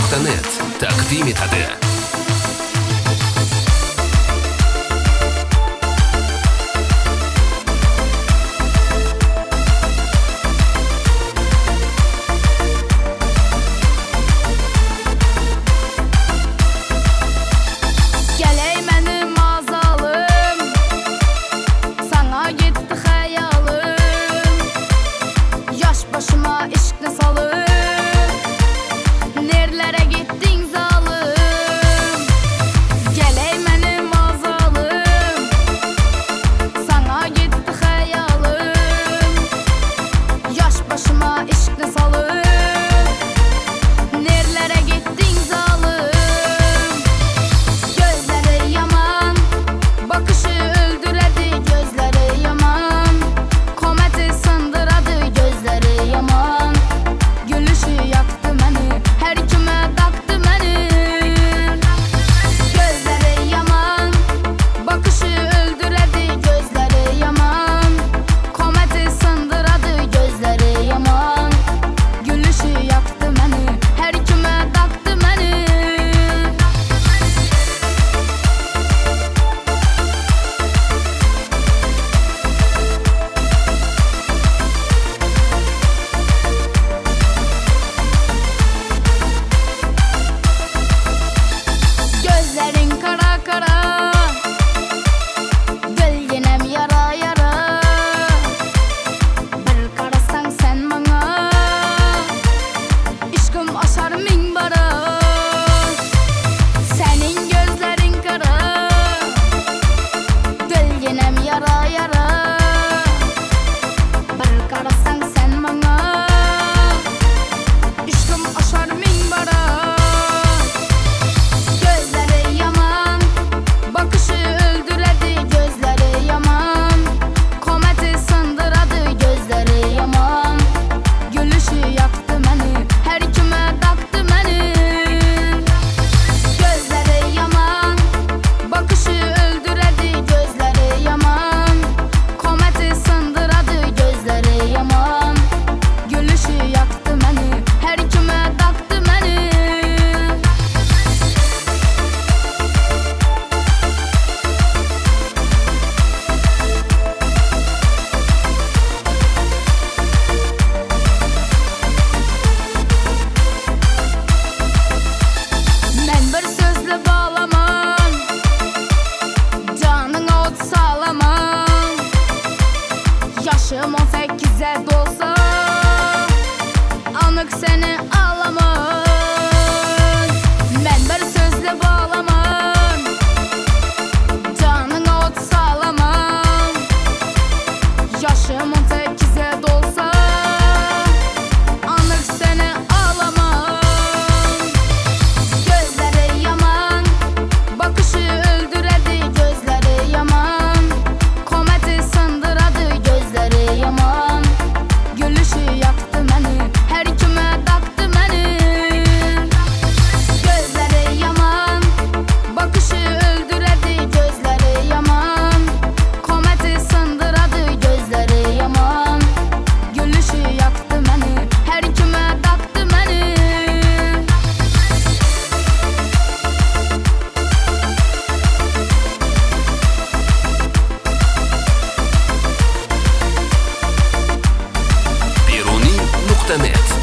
Peruni.net taqdim etadi. Başıma işkle salıp nerelere gittin zalim? Geley benim azalım, sana gitti hayalım. Yaş başıma işkle salıp nerelere gittin zalim? Gözleri yaman, bakışı öldüredi, gözleri yaman, kometi sındıradı, gözleri yaman, gülüşü yaktı məni, her kime taktı məni. Gözleri yaman, bakışı öldüredi, gözleri yaman, kometi sındıradı, gözleri yaman, gülüşü yaktı məni, her kime taktı məni. Gözlerin kara kara, gül yinem yara yara. Bir karasan sen bana, işkım aşar min bara. Senin gözlerin kara, gül yinem yara yara. Bir karasan sen bana, işkım aşar min bara. Gözleri yaman, bakışı öldüredi, gözleri yaman, kometi sındıradı, gözleri yaman, gülüşü yaktı məni, her kime taktı məni. Gözleri yaman, bakışı öldüredi, gözleri yaman, kometi sındıradı, gözleri yaman, gülüşü yaktı məni, her kime taktı məni. Men bir sözle bağlaman, canına ot sağlaman. Yaşım 18'e dolsa, anık seni ağlaman. Men bir sözle bağlaman, canına ot sağlaman. Yaşım 18'e dolsa, anık seni ağlaman. Gözleri yaman, bakışı öldüredi, gözleri yaman, kometi sındıradı, gözleri yaman, gülüşü yaktı məni, her kime taktı məni. Gözleri yaman, bakışı öldüredi, gözleri yaman, kometi sındıradı, gözleri yaman, gülüşü yaktı məni, her kime taktı məni. Peruni.net